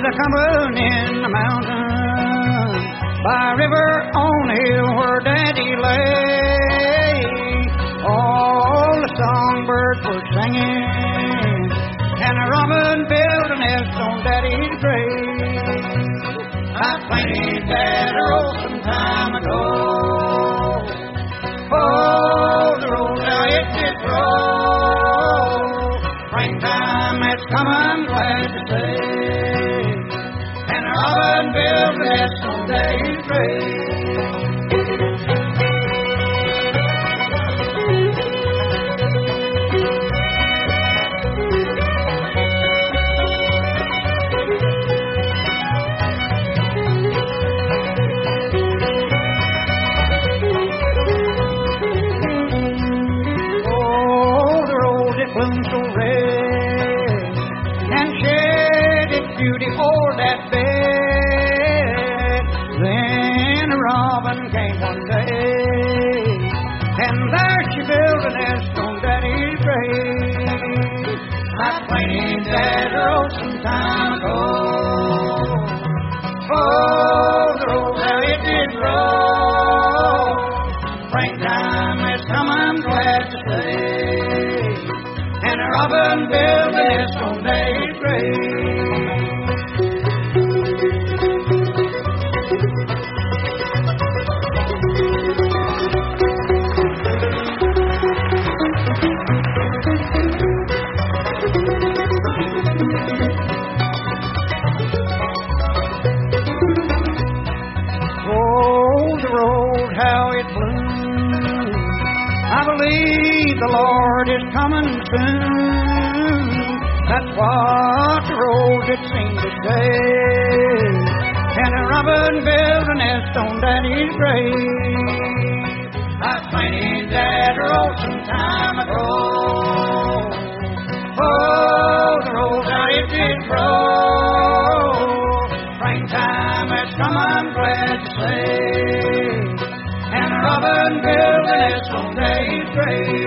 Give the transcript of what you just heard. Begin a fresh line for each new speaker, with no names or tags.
a-comin' in the mountains, by a river on a hill where Daddy lay. All the songbirds were singing, and a robin built a nest on Daddy's grave. I planted that road some time ago. Oh, the road how it did grow. Springtime has come, I'm glad to say, and a robin built a nest on Daddy's grave. Bloomed so red and shed its beauty o'er that bed. Then a robin came one day, and there she built a nest on Daddy's grave. I planted that road some time ago. Oh, the road how it did grow. Springtime has come, I'm glad to say, and a robin built a nest on Daddy's grave. Oh, the road, how it blooms. I believe the Lord is coming soon. That's what the road did seem to say. And a robin built a nest on Daddy's grave. I planted that road some time ago. Oh, the road how it did grow. Springtime has come, I'm glad to say, and a robin built a nest on Daddy's grave.